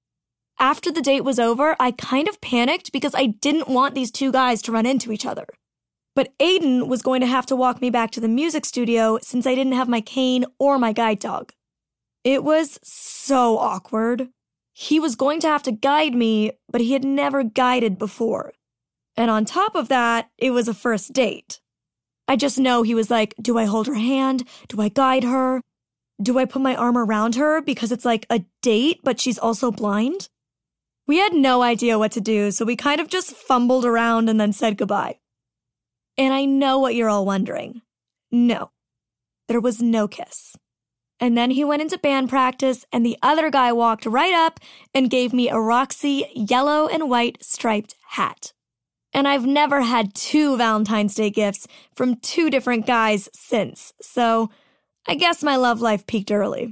Speaker 3: After the date was over, I kind of panicked because I didn't want these two guys to run into each other. But Aiden was going to have to walk me back to the music studio since I didn't have my cane or my guide dog. It was so awkward. He was going to have to guide me, but he had never guided before. And on top of that, it was a first date. I just know he was like, do I hold her hand? Do I guide her? Do I put my arm around her because it's like a date, but she's also blind? We had no idea what to do, so we kind of just fumbled around and then said goodbye. And I know what you're all wondering. No, there was no kiss. And then he went into band practice, and the other guy walked right up and gave me a Roxy yellow and white striped hat. And I've never had two Valentine's Day gifts from two different guys since, so I guess my love life peaked early.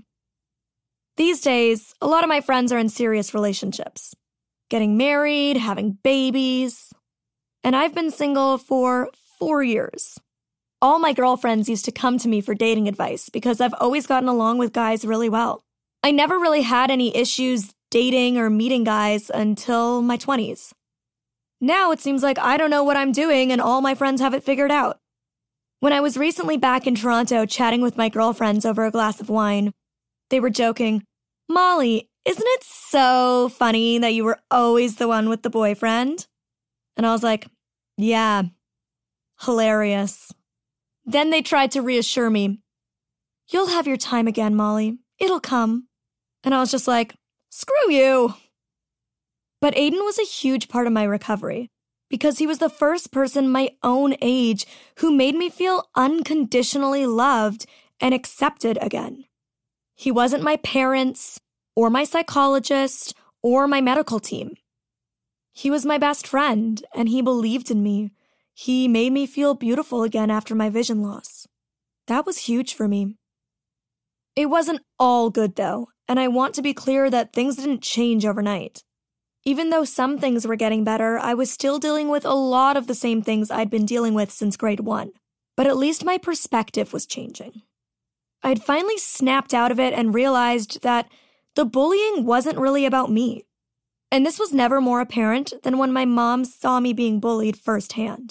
Speaker 3: These days, a lot of my friends are in serious relationships, getting married, having babies, and I've been single for four years. All my girlfriends used to come to me for dating advice because I've always gotten along with guys really well. I never really had any issues dating or meeting guys until my twenties. Now it seems like I don't know what I'm doing and all my friends have it figured out. When I was recently back in Toronto chatting with my girlfriends over a glass of wine, they were joking, "Molly, isn't it so funny that you were always the one with the boyfriend?" And I was like, "Yeah, hilarious." Then they tried to reassure me, "You'll have your time again, Molly. It'll come." And I was just like, "Screw you." But Aiden was a huge part of my recovery because he was the first person my own age who made me feel unconditionally loved and accepted again. He wasn't my parents or my psychologist or my medical team. He was my best friend, and he believed in me. He made me feel beautiful again after my vision loss. That was huge for me. It wasn't all good, though, and I want to be clear that things didn't change overnight. Even though some things were getting better, I was still dealing with a lot of the same things I'd been dealing with since grade one. But at least my perspective was changing. I'd finally snapped out of it and realized that the bullying wasn't really about me. And this was never more apparent than when my mom saw me being bullied firsthand.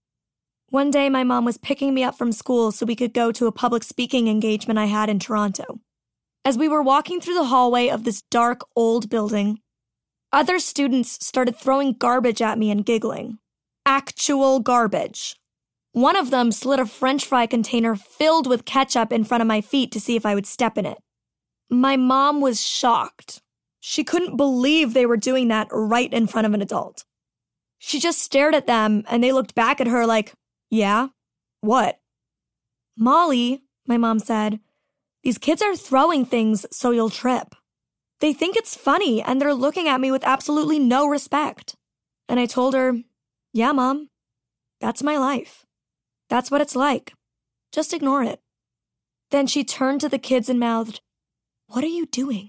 Speaker 3: One day, my mom was picking me up from school so we could go to a public speaking engagement I had in Toronto. As we were walking through the hallway of this dark, old building, other students started throwing garbage at me and giggling. Actual garbage. One of them slid a French fry container filled with ketchup in front of my feet to see if I would step in it. My mom was shocked. She couldn't believe they were doing that right in front of an adult. She just stared at them and they looked back at her like, "Yeah? What?" "Molly," my mom said, "these kids are throwing things so you'll trip. They think it's funny and they're looking at me with absolutely no respect." And I told her, "Yeah, Mom, that's my life. That's what it's like. Just ignore it." Then she turned to the kids and mouthed, "What are you doing?"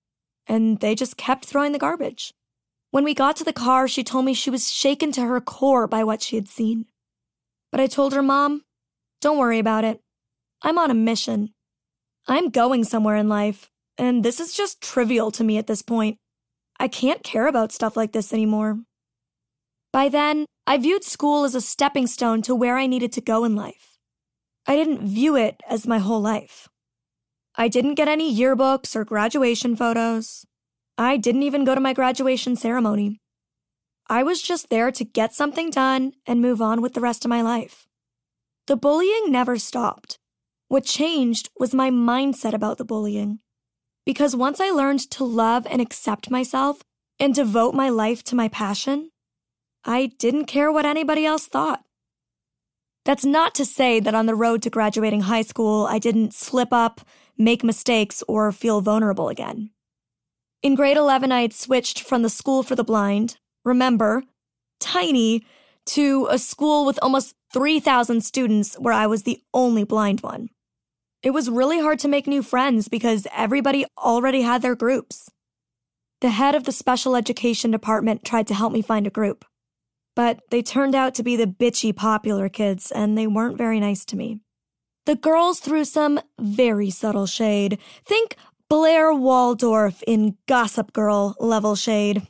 Speaker 3: And they just kept throwing the garbage. When we got to the car, she told me she was shaken to her core by what she had seen. But I told her, "Mom, don't worry about it. I'm on a mission. I'm going somewhere in life, and this is just trivial to me at this point. I can't care about stuff like this anymore." By then, I viewed school as a stepping stone to where I needed to go in life. I didn't view it as my whole life. I didn't get any yearbooks or graduation photos. I didn't even go to my graduation ceremony. I was just there to get something done and move on with the rest of my life. The bullying never stopped. What changed was my mindset about the bullying. Because once I learned to love and accept myself and devote my life to my passion, I didn't care what anybody else thought. That's not to say that on the road to graduating high school, I didn't slip up, make mistakes, or feel vulnerable again. In grade eleven, I had switched from the school for the blind, remember, tiny, to a school with almost three thousand students where I was the only blind one. It was really hard to make new friends because everybody already had their groups. The head of the special education department tried to help me find a group, but they turned out to be the bitchy popular kids, and they weren't very nice to me. The girls threw some very subtle shade. Think Blair Waldorf in Gossip Girl level shade.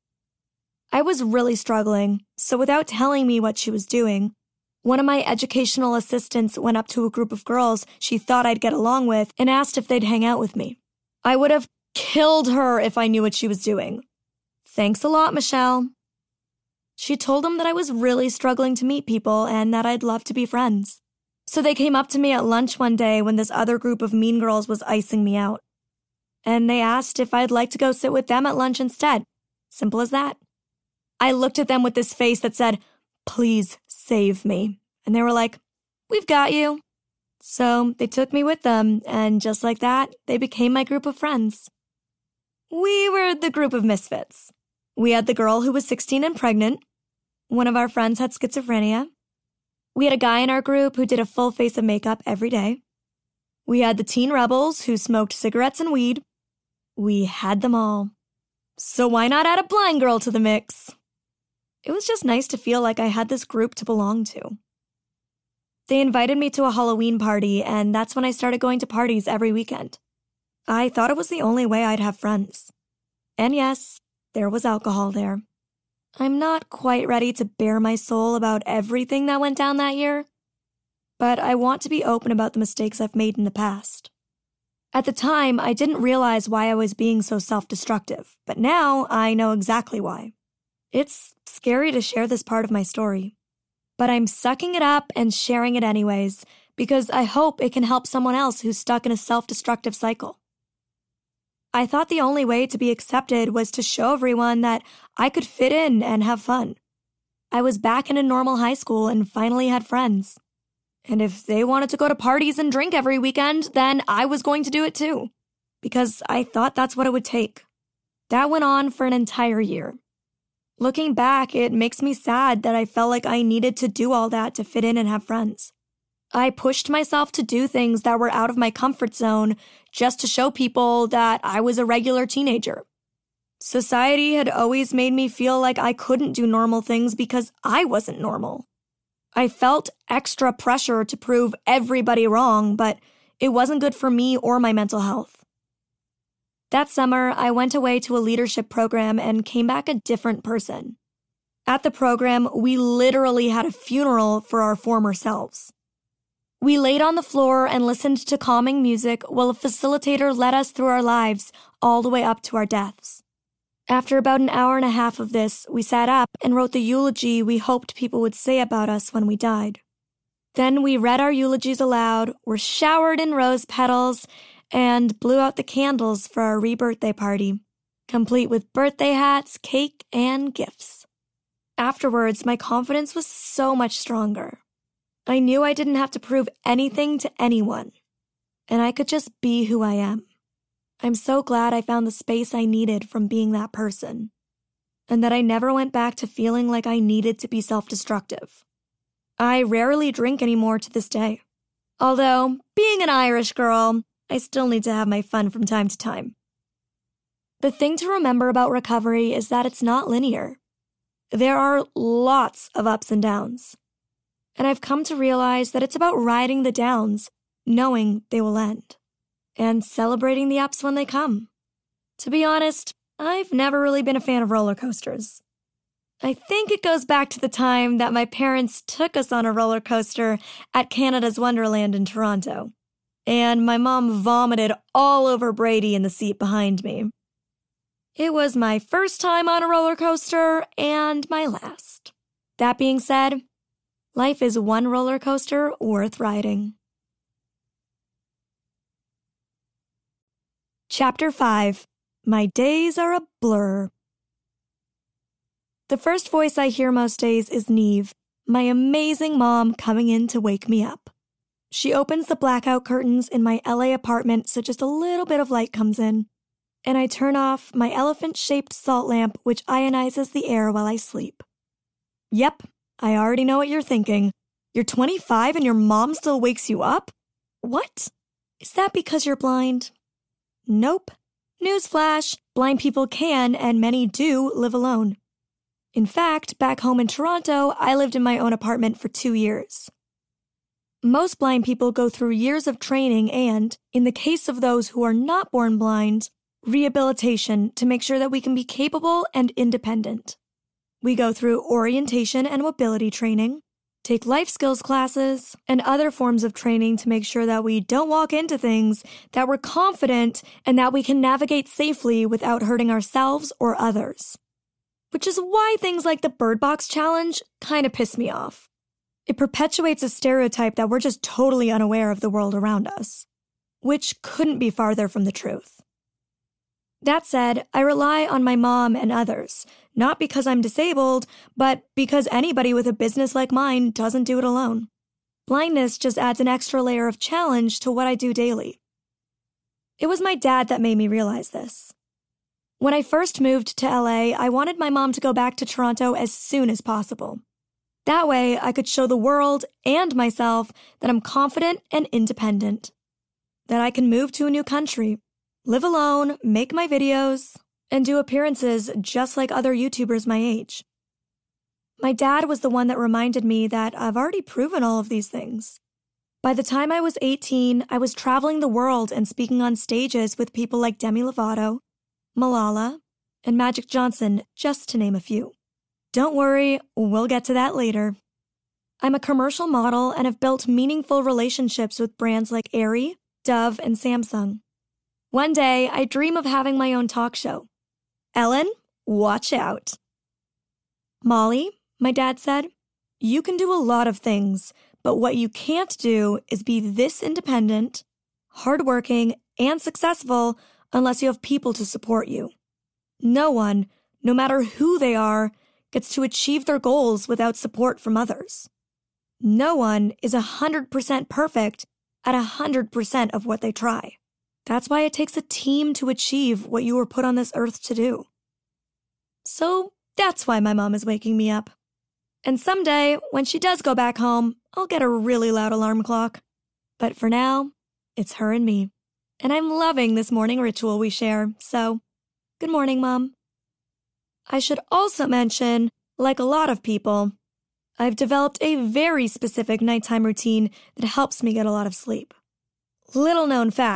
Speaker 3: I was really struggling, so without telling me what she was doing, one of my educational assistants went up to a group of girls she thought I'd get along with and asked if they'd hang out with me. I would have killed her if I knew what she was doing. Thanks a lot, Michelle. She told them that I was really struggling to meet people and that I'd love to be friends. So they came up to me at lunch one day when this other group of mean girls was icing me out. And they asked if I'd like to go sit with them at lunch instead. Simple as that. I looked at them with this face that said, "Please save me." And they were like, "We've got you." So they took me with them, and just like that, they became my group of friends. We were the group of misfits. We had the girl who was sixteen and pregnant. One of our friends had schizophrenia. We had a guy in our group who did a full face of makeup every day. We had the teen rebels who smoked cigarettes and weed. We had them all. So why not add a blind girl to the mix? It was just nice to feel like I had this group to belong to. They invited me to a Halloween party, and that's when I started going to parties every weekend. I thought it was the only way I'd have friends. And yes, there was alcohol there. I'm not quite ready to bare my soul about everything that went down that year, but I want to be open about the mistakes I've made in the past. At the time, I didn't realize why I was being so self-destructive, but now I know exactly why. It's scary to share this part of my story, but I'm sucking it up and sharing it anyways, because I hope it can help someone else who's stuck in a self-destructive cycle. I thought the only way to be accepted was to show everyone that I could fit in and have fun. I was back in a normal high school and finally had friends. And if they wanted to go to parties and drink every weekend, then I was going to do it too, because I thought that's what it would take. That went on for an entire year. Looking back, it makes me sad that I felt like I needed to do all that to fit in and have friends. I pushed myself to do things that were out of my comfort zone just to show people that I was a regular teenager. Society had always made me feel like I couldn't do normal things because I wasn't normal. I felt extra pressure to prove everybody wrong, but it wasn't good for me or my mental health. That summer, I went away to a leadership program and came back a different person. At the program, we literally had a funeral for our former selves. We laid on the floor and listened to calming music while a facilitator led us through our lives all the way up to our deaths. After about an hour and a half of this, we sat up and wrote the eulogy we hoped people would say about us when we died. Then we read our eulogies aloud, were showered in rose petals, and blew out the candles for our re-birthday party, complete with birthday hats, cake, and gifts. Afterwards, my confidence was so much stronger. I knew I didn't have to prove anything to anyone, and I could just be who I am. I'm so glad I found the space I needed from being that person, and that I never went back to feeling like I needed to be self-destructive. I rarely drink anymore to this day. Although, being an Irish girl, I still need to have my fun from time to time. The thing to remember about recovery is that it's not linear. There are lots of ups and downs. And I've come to realize that it's about riding the downs, knowing they will end, and celebrating the ups when they come. To be honest, I've never really been a fan of roller coasters. I think it goes back to the time that my parents took us on a roller coaster at Canada's Wonderland in Toronto, and my mom vomited all over Brady in the seat behind me. It was my first time on a roller coaster and my last. That being said, life is one roller coaster worth riding. Chapter five. My days are a blur. The first voice I hear most days is Neve, my amazing mom coming in to wake me up. She opens the blackout curtains in my L A apartment so just a little bit of light comes in, and I turn off my elephant-shaped salt lamp which ionizes the air while I sleep. Yep, I already know what you're thinking. You're twenty-five and your mom still wakes you up? What? Is that because you're blind? Nope. Newsflash, blind people can, and many do, live alone. In fact, back home in Toronto, I lived in my own apartment for two years. Most blind people go through years of training and, in the case of those who are not born blind, rehabilitation to make sure that we can be capable and independent. We go through orientation and mobility training, take life skills classes, and other forms of training to make sure that we don't walk into things, that we're confident, and that we can navigate safely without hurting ourselves or others. which is why things like the Bird Box Challenge kind of piss me off. It perpetuates a stereotype that we're just totally unaware of the world around us, which couldn't be farther from the truth. That said, I rely on my mom and others, not because I'm disabled, but because anybody with a business like mine doesn't do it alone. Blindness just adds an extra layer of challenge to what I do daily. It was my dad that made me realize this. When I first moved to L A, I wanted my mom to go back to Toronto as soon as possible. That way, I could show the world and myself that I'm confident and independent. That I can move to a new country, live alone, make my videos, and do appearances just like other YouTubers my age. My dad was the one that reminded me that I've already proven all of these things. By the time I was eighteen, I was traveling the world and speaking on stages with people like Demi Lovato, Malala, and Magic Johnson, just to name a few. Don't worry, we'll get to that later. I'm a commercial model and have built meaningful relationships with brands like Aerie, Dove, and Samsung. One day, I dream of having my own talk show. Ellen, watch out. Molly, my dad said, you can do a lot of things, but what you can't do is be this independent, hardworking, and successful unless you have people to support you. No one, no matter who they are, gets to achieve their goals without support from others. No one is one hundred percent perfect at one hundred percent of what they try. That's why it takes a team to achieve what you were put on this earth to do. So that's why my mom is waking me up. And someday, when she does go back home, I'll get a really loud alarm clock. But for now, it's her and me. And I'm loving this morning ritual we share, so good morning, Mom. I should also mention, like a lot of people, I've developed a very specific nighttime routine that helps me get a lot of sleep. Little known fact.